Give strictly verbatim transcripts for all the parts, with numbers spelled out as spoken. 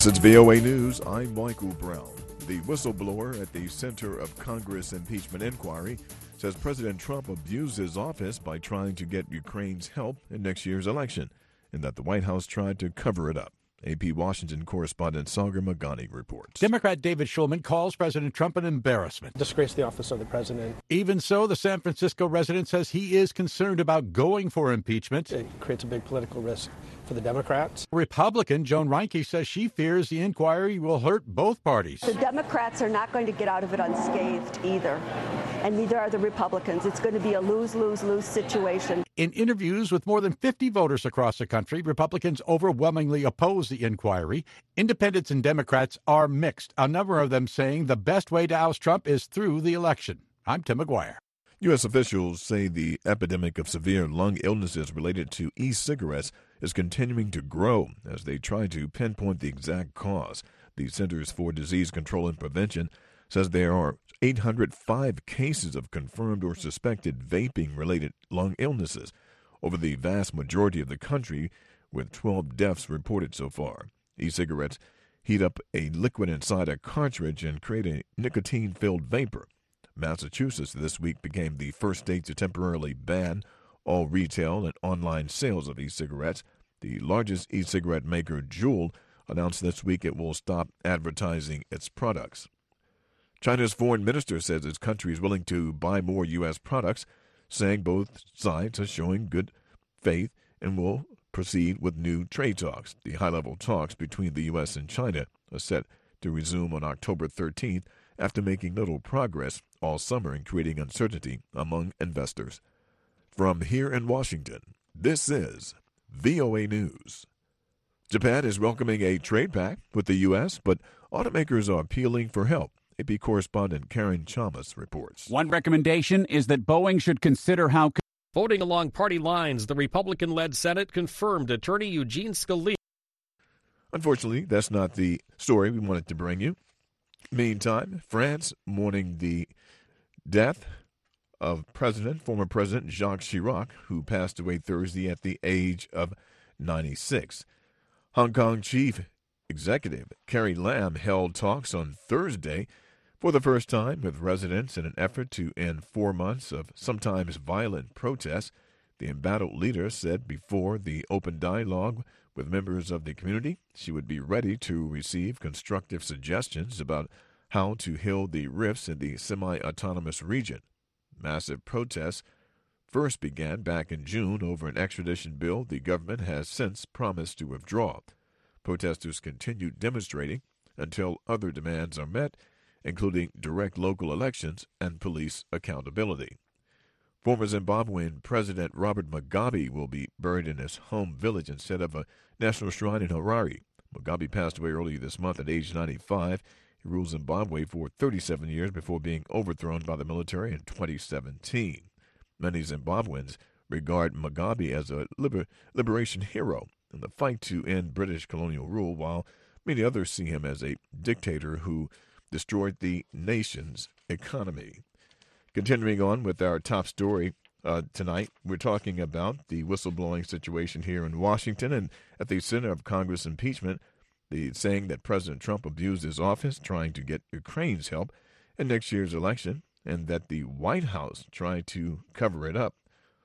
Since V O A News, I'm Michael Brown. The whistleblower at the center of Congress impeachment inquiry says President Trump abused his office by trying to get Ukraine's help in next year's election, and that the White House tried to cover it up. A P Washington correspondent Sagar Magani reports. Democrat David Shulman calls President Trump an embarrassment. Disgrace the office of the president. Even so, the San Francisco resident says he is concerned about going for impeachment. It creates a big political risk for the Democrats. Republican Joan Reinke says she fears the inquiry will hurt both parties. The Democrats are not going to get out of it unscathed either, and neither are the Republicans. It's going to be a lose-lose-lose situation. In interviews with more than fifty voters across the country, Republicans overwhelmingly oppose the inquiry. Independents and Democrats are mixed, a number of them saying the best way to oust Trump is through the election. I'm Tim McGuire. U S officials say the epidemic of severe lung illnesses related to e-cigarettes is continuing to grow as they try to pinpoint the exact cause. The Centers for Disease Control and Prevention says there are eight hundred five cases of confirmed or suspected vaping-related lung illnesses over the vast majority of the country, with twelve deaths reported so far. E-cigarettes heat up a liquid inside a cartridge and create a nicotine-filled vapor. Massachusetts this week became the first state to temporarily ban all retail and online sales of e-cigarettes. The largest e-cigarette maker, Juul, announced this week it will stop advertising its products. China's foreign minister says its country is willing to buy more U S products, saying both sides are showing good faith and will proceed with new trade talks. The high-level talks between the U S and China are set to resume on October thirteenth after making little progress all summer and creating uncertainty among investors. From here in Washington, this is V O A News. Japan is welcoming a trade pact with the U S, but automakers are appealing for help. A P correspondent Karen Chalmers reports. One recommendation is that Boeing should consider how... Voting along party lines, the Republican-led Senate confirmed Attorney Eugene Scalia. Unfortunately, that's not the story we wanted to bring you. Meantime, France mourning the death of President, former President Jacques Chirac, who passed away Thursday at the age of ninety-six. Hong Kong Chief Executive Carrie Lam held talks on Thursday for the first time with residents in an effort to end four months of sometimes violent protests. The embattled leader said before the open dialogue with members of the community, she would be ready to receive constructive suggestions about how to heal the rifts in the semi-autonomous region. Massive protests first began back in June over an extradition bill the government has since promised to withdraw. Protesters continued demonstrating until other demands are met, including direct local elections and police accountability. Former Zimbabwean President Robert Mugabe will be buried in his home village instead of a national shrine in Harare. Mugabe passed away earlier this month at age ninety-five. He ruled Zimbabwe for thirty-seven years before being overthrown by the military in twenty seventeen. Many Zimbabweans regard Mugabe as a liber- liberation hero in the fight to end British colonial rule, while many others see him as a dictator who destroyed the nation's economy. Continuing on with our top story uh, tonight, we're talking about the whistleblowing situation here in Washington and at the center of Congress impeachment, the saying that President Trump abused his office trying to get Ukraine's help in next year's election, and that the White House tried to cover it up.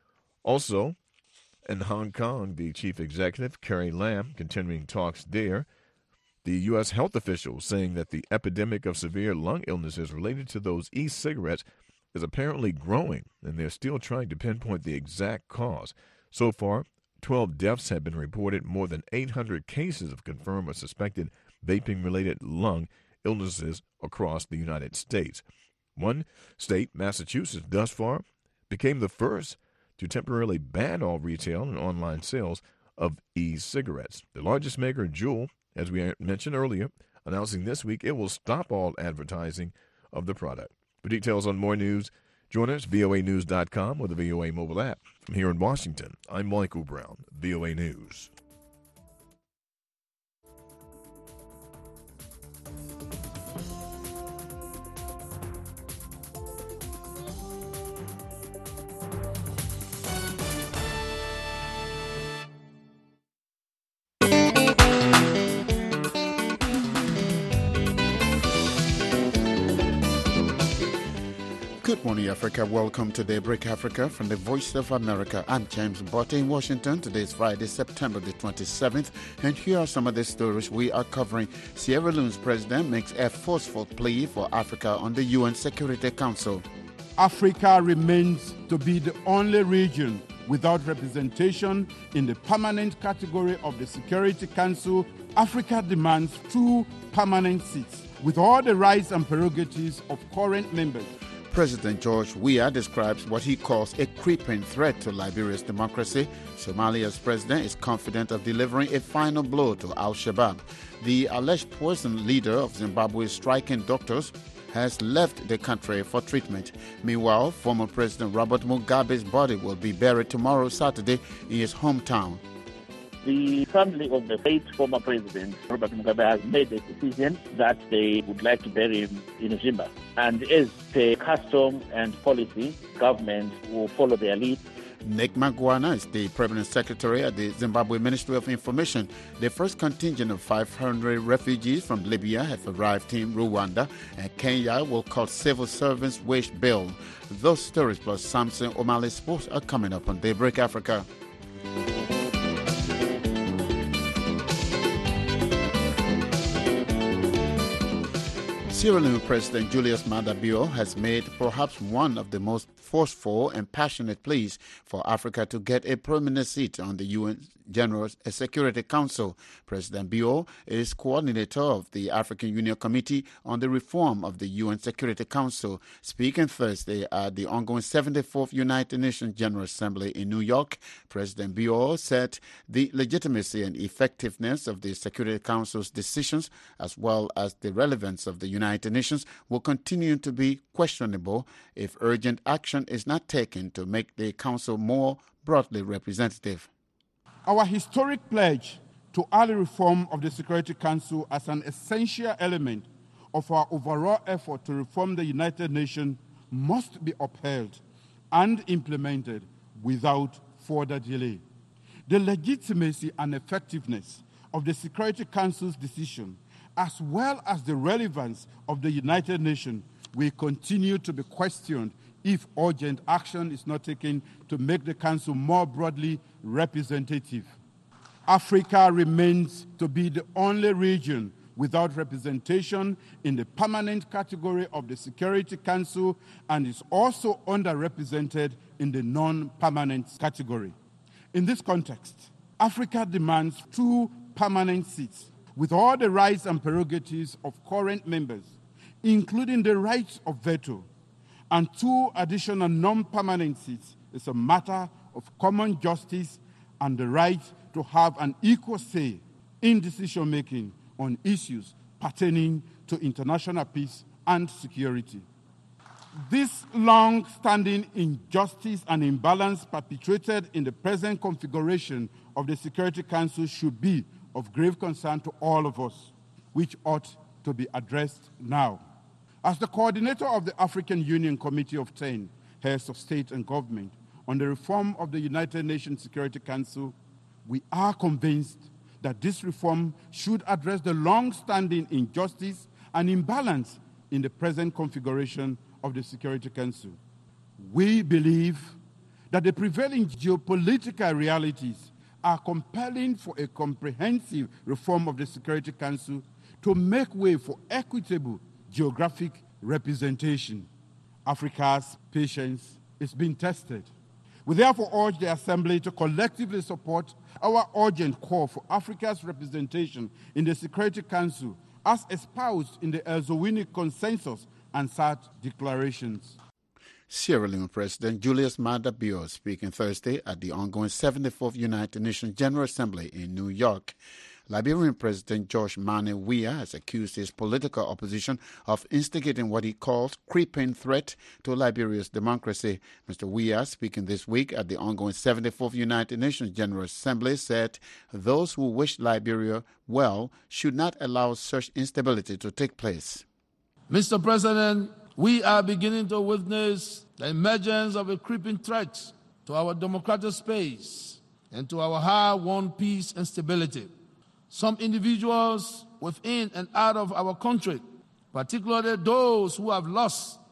Also, in Hong Kong, the chief executive, Carrie Lam, continuing talks there. The U S health officials saying that the epidemic of severe lung illnesses related to those e-cigarettes is apparently growing, and they're still trying to pinpoint the exact cause. So far, twelve deaths have been reported, more than eight hundred cases of confirmed or suspected vaping-related lung illnesses across the United States. One state, Massachusetts, thus far became the first to temporarily ban all retail and online sales of e-cigarettes. The largest maker, Juul, as we mentioned earlier, announcing this week it will stop all advertising of the product. For details on more news, join us, V O A news dot com or the V O A mobile app. From here in Washington, I'm Michael Brown, V O A News. Good morning, Africa. Welcome to Daybreak Africa from the Voice of America. I'm James Botte in Washington. Today is Friday, September the twenty-seventh, and here are some of the stories we are covering. Sierra Leone's president makes a forceful plea for Africa on the U N Security Council. Africa remains to be the only region without representation in the permanent category of the Security Council. Africa demands two permanent seats with all the rights and prerogatives of current members. President George Weah describes what he calls a creeping threat to Liberia's democracy. Somalia's president is confident of delivering a final blow to al-Shabaab. The alleged poison leader of Zimbabwe's striking doctors has left the country for treatment. Meanwhile, former President Robert Mugabe's body will be buried tomorrow, Saturday, in his hometown. The family of the late former president, Robert Mugabe, has made a decision that they would like to bury him in Zimba. And as the custom and policy, government will follow their lead. Nick Magwana is the Permanent Secretary at the Zimbabwe Ministry of Information. The first contingent of five hundred refugees from Libya have arrived in Rwanda, and Kenya will cut civil servants' wage bill. Those stories plus Samson O'Malley Sports are coming up on Daybreak Africa. Sierra Leone President Julius Maada Bio has made perhaps one of the most forceful and passionate pleas for Africa to get a permanent seat on the U N General Security Council. President Bio is coordinator of the African Union Committee on the Reform of the U N Security Council. Speaking Thursday at the ongoing seventy-fourth United Nations General Assembly in New York, President Bio said the legitimacy and effectiveness of the Security Council's decisions, as well as the relevance of the United Nations, will continue to be questionable if urgent action is not taken to make the Council more broadly representative. Our historic pledge to early reform of the Security Council as an essential element of our overall effort to reform the United Nations must be upheld and implemented without further delay. The legitimacy and effectiveness of the Security Council's decision, as well as the relevance of the United Nations, will continue to be questioned if urgent action is not taken to make the Council more broadly representative. Africa remains to be the only region without representation in the permanent category of the Security Council and is also underrepresented in the non-permanent category. In this context, Africa demands two permanent seats with all the rights and prerogatives of current members, including the right of veto, and two additional non-permanent seats is a matter of common justice and the right to have an equal say in decision-making on issues pertaining to international peace and security. This long-standing injustice and imbalance perpetuated in the present configuration of the Security Council should be of grave concern to all of us, which ought to be addressed now. As the coordinator of the African Union Committee of ten Heads of State and Government on the reform of the United Nations Security Council, we are convinced that this reform should address the long-standing injustice and imbalance in the present configuration of the Security Council. We believe that the prevailing geopolitical realities are compelling for a comprehensive reform of the Security Council to make way for equitable geographic representation. Africa's patience is being tested. We therefore urge the Assembly to collectively support our urgent call for Africa's representation in the Security Council as espoused in the Elzowini Consensus and S A D declarations. Sierra Leone President Julius Maada Bio speaking Thursday at the ongoing seventy-fourth United Nations General Assembly in New York. Liberian President George Manneh Weah has accused his political opposition of instigating what he calls creeping threat to Liberia's democracy. Mister Weah, speaking this week at the ongoing seventy-fourth United Nations General Assembly, said those who wish Liberia well should not allow such instability to take place. Mister President, we are beginning to witness the emergence of a creeping threat to our democratic space and to our hard-won peace and stability. Some individuals within and out of our country, particularly those who have lost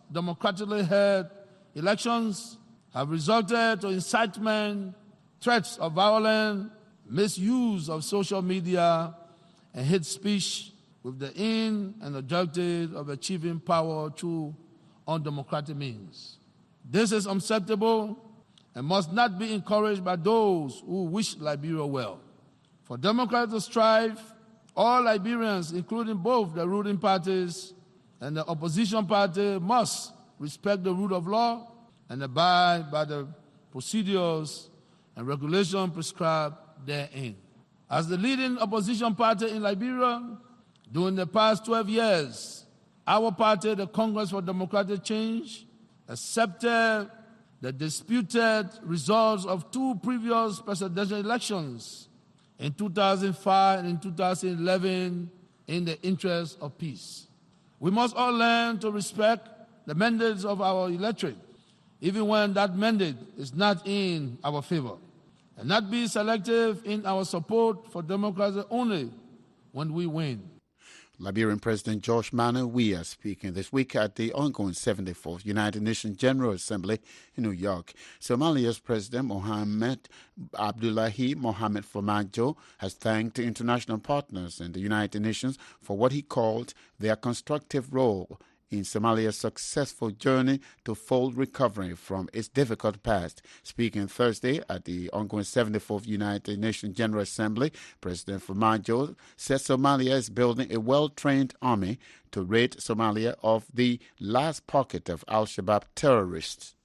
democratically held elections have resulted to incitement, threats of violence, misuse of social media, and hate speech with the aim and objective of achieving power through undemocratic means. This is unacceptable and must not be encouraged by those who wish Liberia well. For democrats to strive, all Liberians, including both the ruling parties and the opposition party, must respect the rule of law and abide by the procedures and regulations prescribed therein. As the leading opposition party in Liberia, during the past twelve years, our party, the Congress for Democratic Change, accepted the disputed results of two previous presidential elections in two thousand five and in two thousand eleven in the interest of peace. We must all learn to respect the mandates of our electorate, even when that mandate is not in our favor, and not be selective in our support for democracy only when we win. Liberian President George Manneh Weah speaking this week at the ongoing seventy-fourth United Nations General Assembly in New York. Somalia's President Mohamed Abdullahi Mohamed Farmajo has thanked international partners in the United Nations for what he called their constructive role in Somalia's successful journey to full recovery from its difficult past. Speaking Thursday at the ongoing seventy-fourth United Nations General Assembly, President Farmajo said Somalia is building a well-trained army to rid Somalia of the last pocket of al-Shabaab terrorists.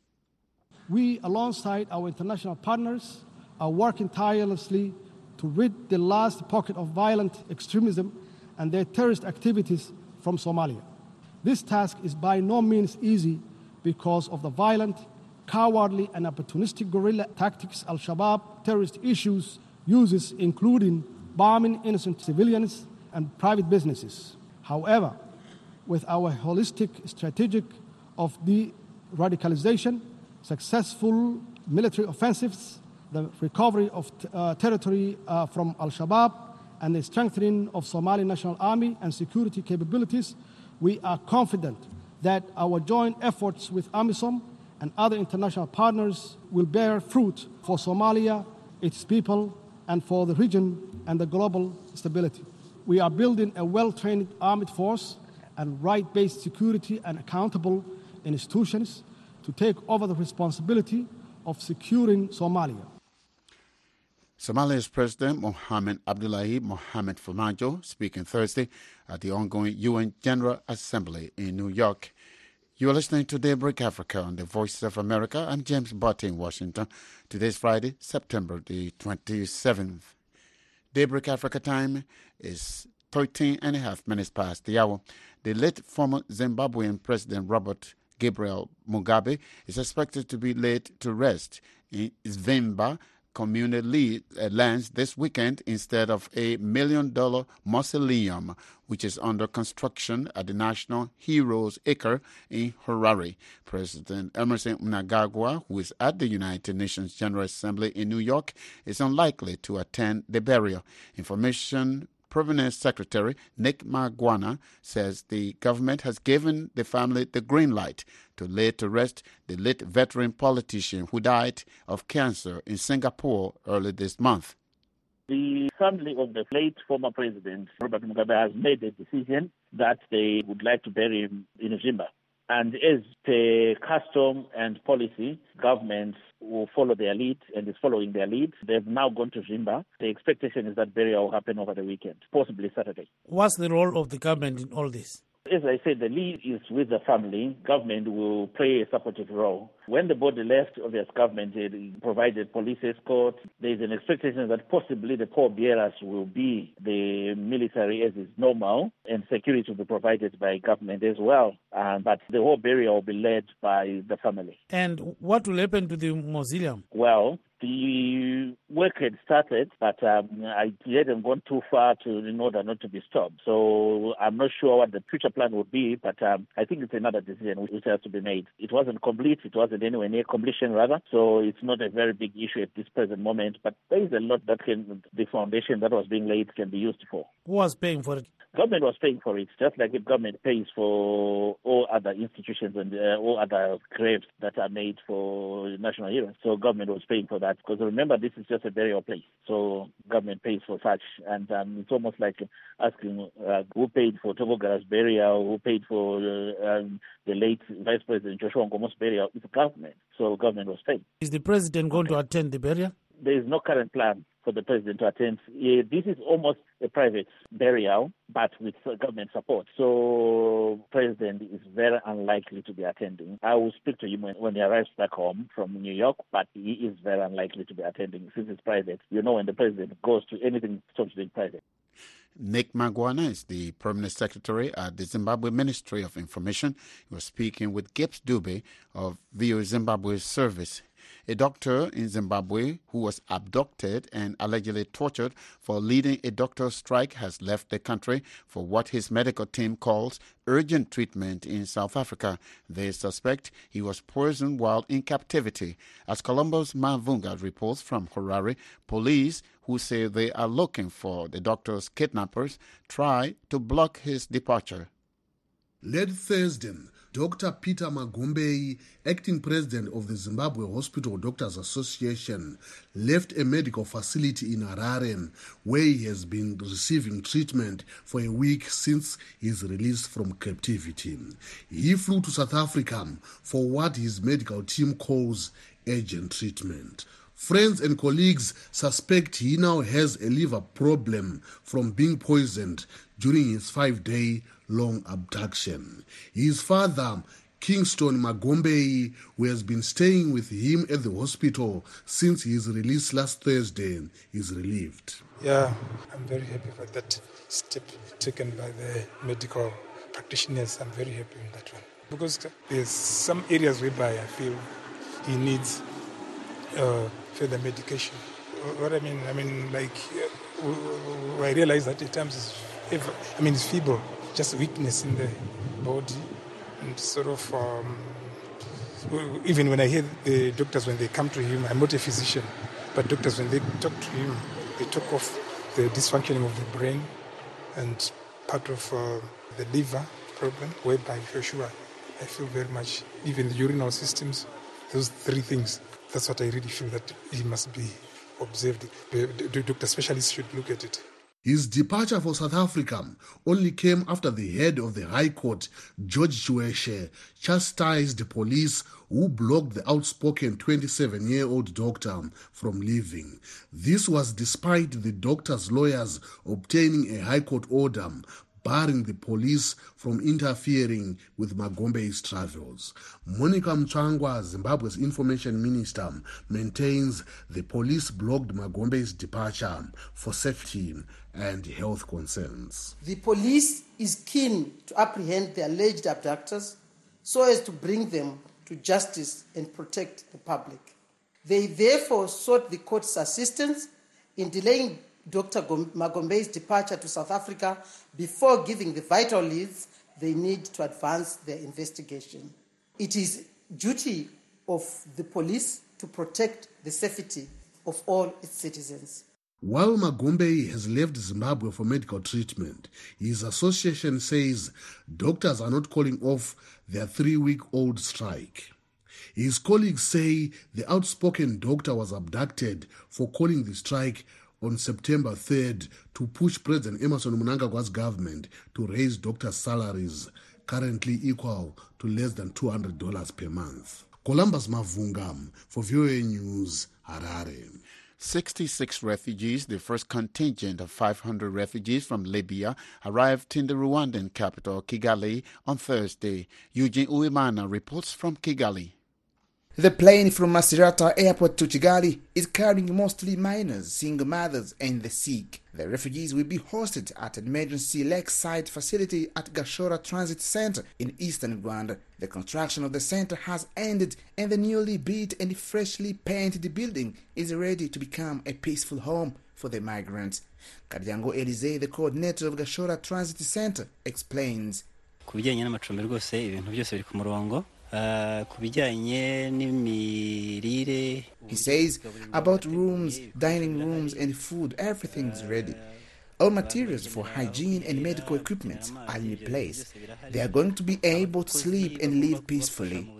We, alongside our international partners, are working tirelessly to rid the last pocket of violent extremism and their terrorist activities from Somalia. This task is by no means easy because of the violent, cowardly, and opportunistic guerrilla tactics al-Shabaab terrorist issues uses, including bombing innocent civilians and private businesses. However, with our holistic strategic of de-radicalization, successful military offensives, the recovery of t- uh, territory uh, from al-Shabaab, and the strengthening of Somali National Army and security capabilities, we are confident that our joint efforts with AMISOM and other international partners will bear fruit for Somalia, its people, and for the region and the global stability. We are building a well-trained armed force and right-based security and accountable institutions to take over the responsibility of securing Somalia. Somalia's President Mohamed Abdullahi Mohamed Farmajo speaking Thursday at the ongoing U N General Assembly in New York. You are listening to Daybreak Africa on the Voice of America. I'm James Butt in Washington. Today's Friday, September the twenty-seventh. Daybreak Africa time is thirteen and a half minutes past the hour. The late former Zimbabwean President Robert Gabriel Mugabe is expected to be laid to rest in Zvimba communal lands this weekend instead of a million-dollar mausoleum, which is under construction at the National Heroes Acre in Harare. President Emerson Mnangagwa, who is at the United Nations General Assembly in New York, is unlikely to attend the burial. Information Provenance Secretary Nick Magwana says the government has given the family the green light to lay to rest the late veteran politician who died of cancer in Singapore early this month. The family of the late former president, Robert Mugabe, has made a decision that they would like to bury him in Zimba. And as per custom and policy, government will follow their lead and is following their lead. They've now gone to Zimba. The expectation is that burial will happen over the weekend, possibly Saturday. What's the role of the government in all this? As I said, the lead is with the family. Government will play a supportive role. When the body left, obvious government provided police escort. There is an expectation that possibly the pallbearers will be the military as is normal, and security will be provided by government as well. Uh, but the whole burial will be led by the family. And what will happen to the mausoleum? Well, The work had started, but um, I hadn't gone too far to in order not to be stopped. So I'm not sure what the future plan would be, but um, I think it's another decision which has to be made. It wasn't complete. It wasn't anywhere near completion, rather. So it's not a very big issue at this present moment, but there is a lot that can, the foundation that was being laid can be used for. Who was paying for it? Government was paying for it, just like if government pays for all other institutions and uh, all other graves that are made for national heroes. So government was paying for that, because remember, this is just a burial place. So government pays for such, and um, it's almost like asking uh, who paid for Togogara's burial, who paid for uh, um, the late Vice President Joshua Nkomo's burial. It's government, so government was paying. Is the president going okay. to attend the burial? There is no current plan for the president to attend. Uh, this is almost a private burial, but with government support. So president is very unlikely to be attending. I will speak to him when, when he arrives back home from New York, but he is very unlikely to be attending since it's private. You know, when the president goes to anything, stops being private. Nick Magwana is the Permanent Secretary at the Zimbabwe Ministry of Information. He was speaking with Gibbs Dube of V O Zimbabwe Service. A doctor in Zimbabwe who was abducted and allegedly tortured for leading a doctor's strike has left the country for what his medical team calls urgent treatment in South Africa. They suspect he was poisoned while in captivity. As Colombo's Mavunga reports from Harare, police who say they are looking for the doctor's kidnappers try to block his departure. Late Thursday, Doctor Peter Magombei, acting president of the Zimbabwe Hospital Doctors Association, left a medical facility in Harare where he has been receiving treatment for a week since his release from captivity. He flew to South Africa for what his medical team calls urgent treatment. Friends and colleagues suspect he now has a liver problem from being poisoned during his five-day long abduction. His father, Kingston Magombei, who has been staying with him at the hospital since his release last Thursday, is relieved. Yeah, I'm very happy for that step taken by the medical practitioners. I'm very happy with that one. Because there's some areas whereby I feel he needs uh, further medication. What I mean, I mean, like, uh, I realize that at times it's, I mean, it's feeble. Just weakness in the body, and sort of um, even when I hear the doctors when they come to him, I'm not a physician, but doctors when they talk to him, they talk of the dysfunctioning of the brain and part of uh, the liver problem, whereby for sure I feel very much, even the urinary systems, those three things, that's what I really feel that he must be observed. The, the doctor specialists should look at it. His departure for South Africa only came after the head of the High Court, George Chiweshe, chastised the police who blocked the outspoken twenty-seven-year-old doctor from leaving. This was despite the doctor's lawyers obtaining a High Court order barring the police from interfering with Magombei's travels. Monica Mchangwa, Zimbabwe's information minister, maintains the police blocked Magombei's departure for safety and health concerns. The police is keen to apprehend the alleged abductors so as to bring them to justice and protect the public. They therefore sought the court's assistance in delaying Doctor Magombei's departure to South Africa before giving the vital leads they need to advance their investigation. It is duty of the police to protect the safety of all its citizens. While Magombei has left Zimbabwe for medical treatment, his association says doctors are not calling off their three-week-old strike. His colleagues say the outspoken doctor was abducted for calling the strike on September third to push President Emmerson Mnangagwa's government to raise doctors' salaries, currently equal to less than two hundred dollars per month. Columbus Mavunga for V O A News, Harare. sixty-six refugees, the first contingent of five hundred refugees from Libya, arrived in the Rwandan capital, Kigali, on Thursday. Eugene Uwimana reports from Kigali. The plane from Masirata Airport to Kigali is carrying mostly minors, single mothers and the sick. The refugees will be hosted at an emergency lakeside facility at Gashora Transit Center in eastern Rwanda. The construction of the center has ended and the newly built and freshly painted building is ready to become a peaceful home for the migrants. Karyango Elise, the coordinator of Gashora Transit Center, explains. Ku bijyanye n'amacumbi rwose ibintu byose biri ku murongo. He says about rooms, dining rooms and food, everything's ready. All materials for hygiene and medical equipment are in place. They are going to be able to sleep and live peacefully.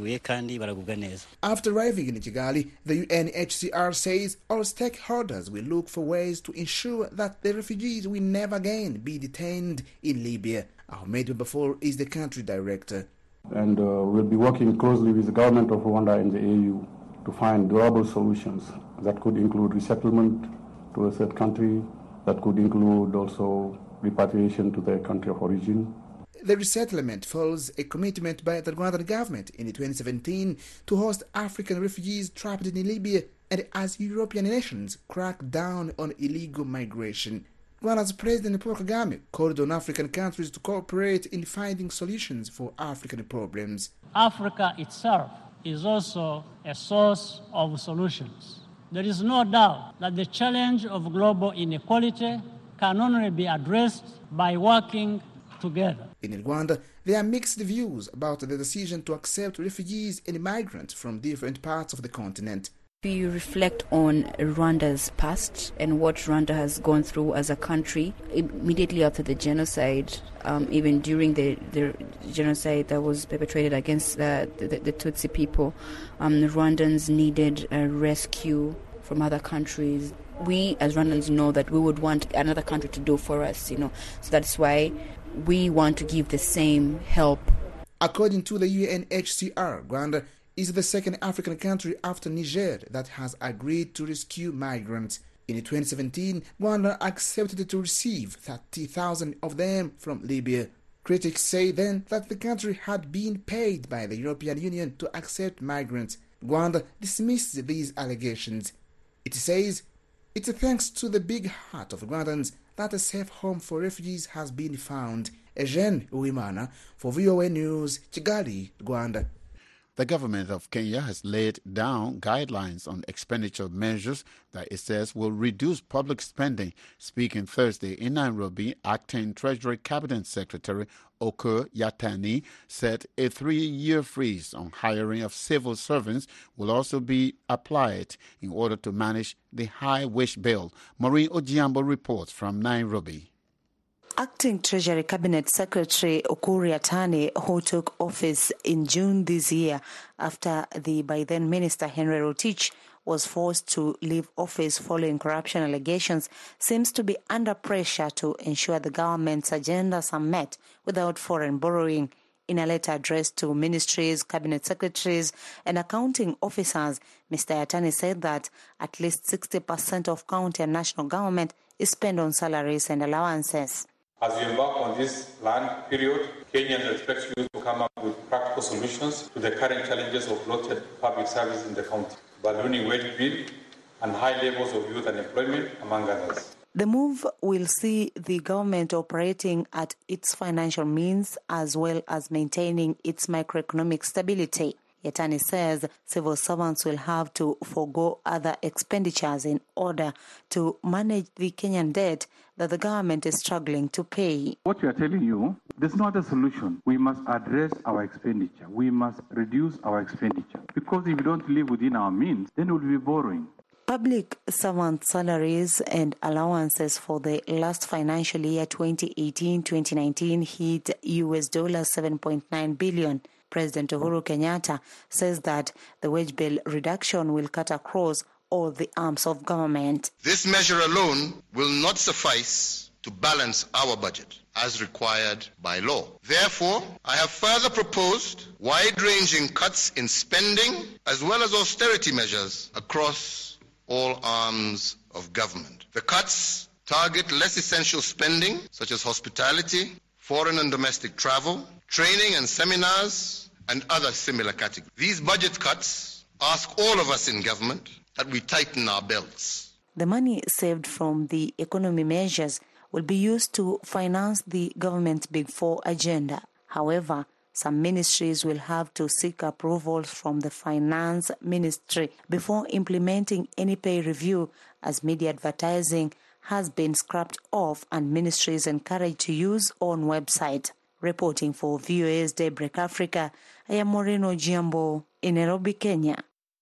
After arriving in Kigali, the U N H C R says all stakeholders will look for ways to ensure that the refugees will never again be detained in Libya. Ahmed Bafour is the country director. And uh, we'll be working closely with the government of Rwanda and the A U to find durable solutions that could include resettlement to a third country, that could include also repatriation to their country of origin. The resettlement follows a commitment by the Rwandan government in twenty seventeen to host African refugees trapped in Libya, and as European nations crack down on illegal migration. Rwanda's President Paul Kagame called on African countries to cooperate in finding solutions for African problems. Africa itself is also a source of solutions. There is no doubt that the challenge of global inequality can only be addressed by working together. In Rwanda, there are mixed views about the decision to accept refugees and migrants from different parts of the continent. We reflect on Rwanda's past and what Rwanda has gone through as a country immediately after the genocide, um, even during the, the genocide that was perpetrated against the, the, the Tutsi people. Um, the Rwandans needed a rescue from other countries. We as Rwandans know that we would want another country to do for us, you know, so that's why we want to give the same help. According to the U N H C R, Rwanda is the second African country after Niger that has agreed to rescue migrants. In twenty seventeen, Rwanda accepted to receive thirty thousand of them from Libya. Critics say then that the country had been paid by the European Union to accept migrants. Rwanda dismissed these allegations. It says it's thanks to the big heart of Rwandans that a safe home for refugees has been found. Eugene Uwimana for V O A News, Kigali, Rwanda. The government of Kenya has laid down guidelines on expenditure measures that it says will reduce public spending. Speaking Thursday in Nairobi, Acting Treasury Cabinet Secretary Okur Yatani said a three-year freeze on hiring of civil servants will also be applied in order to manage the high wage bill. Maureen Ojiambo reports from Nairobi. Acting Treasury Cabinet Secretary Okur Yatani, who took office in June this year after the by then Minister Henry Rotich was forced to leave office following corruption allegations, seems to be under pressure to ensure the government's agendas are met without foreign borrowing. In a letter addressed to ministries, cabinet secretaries and accounting officers, Mister Yatani said that at least sixty percent of county and national government is spent on salaries and allowances. As we embark on this planned period, Kenyans expect you to come up with practical solutions to the current challenges of bloated public service in the county, ballooning wage bill and high levels of youth unemployment, among others. The move will see the government operating at its financial means as well as maintaining its macroeconomic stability. Yatani says civil servants will have to forego other expenditures in order to manage the Kenyan debt that the government is struggling to pay. What we are telling you, there's not a solution. We must address our expenditure. We must reduce our expenditure. Because if we don't live within our means, then we'll be borrowing. Public servant salaries and allowances for the last financial year twenty eighteen twenty nineteen hit U S dollars seven point nine billion. President Uhuru Kenyatta says that the wage bill reduction will cut across all the arms of government. This measure alone will not suffice to balance our budget as required by law. Therefore, I have further proposed wide-ranging cuts in spending as well as austerity measures across all arms of government. The cuts target less essential spending such as hospitality, foreign and domestic travel, training and seminars, and other similar categories. These budget cuts ask all of us in government that we tighten our belts. The money saved from the economy measures will be used to finance the government's Big Four agenda. However, some ministries will have to seek approvals from the Finance Ministry before implementing any pay review, as media advertising has been scrapped off and ministries encouraged to use own website. Reporting for V O A's Daybreak Africa, I am Moreno Giambo in Nairobi, Kenya.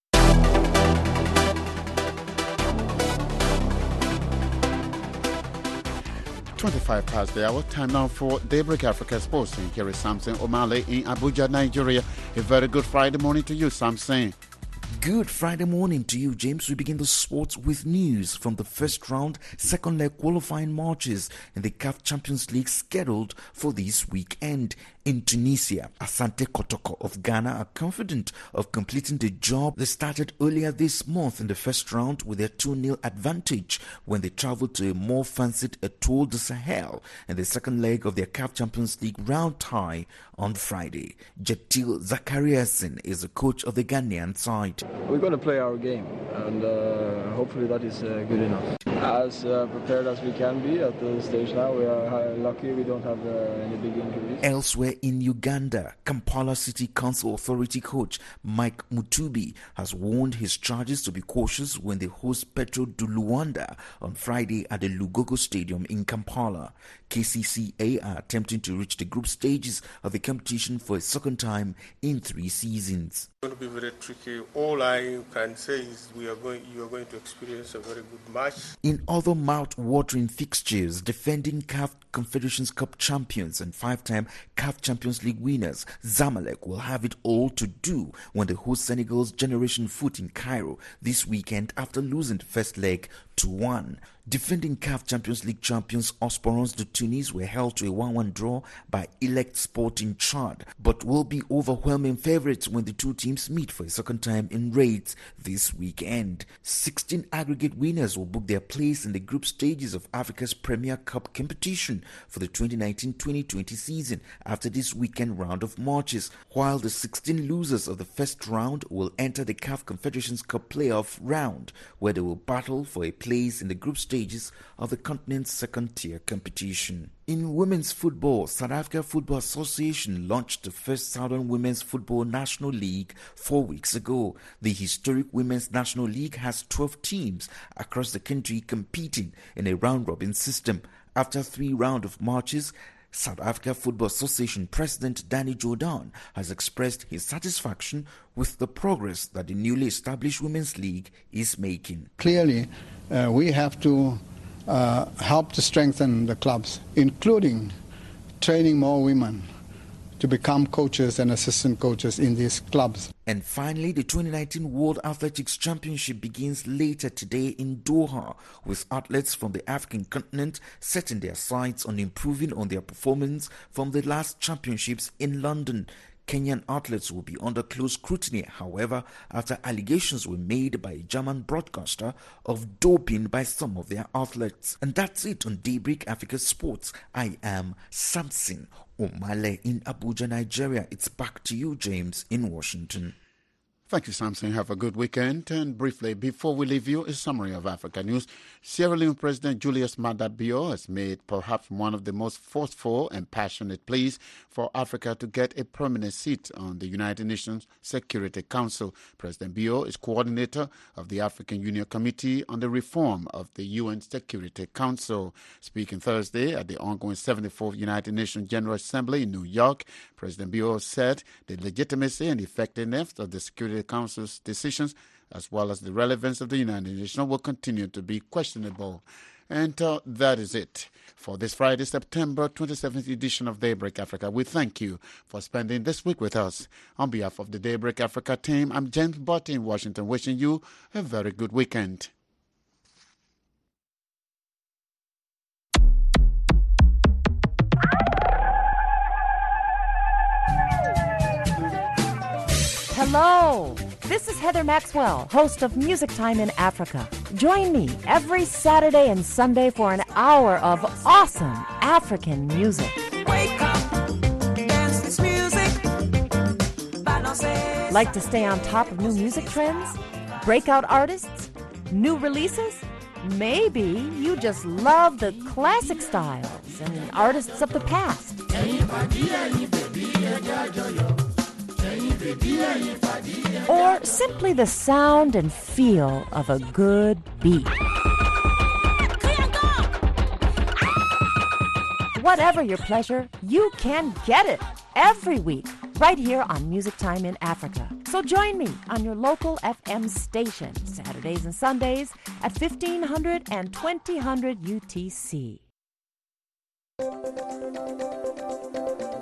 twenty-five past the hour, time now for Daybreak Africa Sports. And here is Samson Omale in Abuja, Nigeria. A very good Friday morning to you, Samson. Good Friday morning to you, James. We begin the sports with news from the first round, second leg qualifying matches in the C A F Champions League scheduled for this weekend. In Tunisia, Asante Kotoko of Ghana are confident of completing the job they started earlier this month in the first round with their two nil advantage when they traveled to a more fancied Etoile du Sahel in the second leg of their C A F Champions League round tie on Friday. Jetil Zakariasen is the coach of the Ghanaian side. We're going to play our game, and uh, hopefully that is uh, good enough. As uh, prepared as we can be at the stage now, we are lucky we don't have uh, any big injuries. Elsewhere in Uganda, Kampala City Council Authority coach Mike Mutubi has warned his charges to be cautious when they host Petro du Luanda on Friday at the Lugogo Stadium in Kampala. K C C A are attempting to reach the group stages of the competition for a second time in three seasons. It's going to be very tricky. All I can say is we are going. You are going to experience a very good match. In other mouth-watering fixtures, defending C A F Confederations Cup champions and five-time C A F Champions League winners, Zamalek will have it all to do when they host Senegal's Generation Foot in Cairo this weekend after losing the first leg two one. Defending C A F Champions League champions Osporons de Tunis were held to a one one draw by Elect Sport in Chad, but will be overwhelming favourites when the two teams meet for a second time in raids this weekend. sixteen aggregate winners will book their place in the group stages of Africa's Premier Cup competition for the twenty nineteen twenty twenty season after this weekend round of matches, while the sixteen losers of the first round will enter the C A F Confederations Cup playoff round, where they will battle for a place in the group stages of the continent's second-tier competition. In women's football, South Africa Football Association launched the first Southern Women's Football National League four weeks ago. The historic Women's National League has twelve teams across the country competing in a round-robin system. After three rounds of matches, South Africa Football Association President Danny Jordan has expressed his satisfaction with the progress that the newly established Women's League is making. Clearly, uh, we have to uh, help to strengthen the clubs, including training more women to become coaches and assistant coaches in these clubs. And finally, the twenty nineteen World Athletics Championship begins later today in Doha, with athletes from the African continent setting their sights on improving on their performance from the last championships in London. Kenyan athletes will be under close scrutiny, however, after allegations were made by a German broadcaster of doping by some of their athletes. And that's it on Daybreak Africa Sports. I am Samson Omale in Abuja, Nigeria. It's back to you, James, in Washington. Thank you, Samson. Have a good weekend. And briefly, before we leave you, a summary of Africa news. Sierra Leone President Julius Maada Bio has made perhaps one of the most forceful and passionate pleas for Africa to get a permanent seat on the United Nations Security Council. President Bio is coordinator of the African Union Committee on the reform of the U N Security Council. Speaking Thursday at the ongoing seventy-fourth United Nations General Assembly in New York, President Bio said the legitimacy and effectiveness of the Security Council's decisions, as well as the relevance of the United Nations, will continue to be questionable. And uh, that is it for this Friday, September twenty-seventh edition of Daybreak Africa. We thank you for spending this week with us. On behalf of the Daybreak Africa team, I'm James Butt in Washington, wishing you a very good weekend. Hello, this is Heather Maxwell, host of Music Time in Africa. Join me every Saturday and Sunday for an hour of awesome African music. Wake up, dance this music, balance it. Like to stay on top of new music trends? Breakout artists? New releases? Maybe you just love the classic styles and artists of the past. Or simply the sound and feel of a good beat. Whatever your pleasure, you can get it every week right here on Music Time in Africa. So join me on your local F M station Saturdays and Sundays at fifteen hundred and twenty hundred U T C.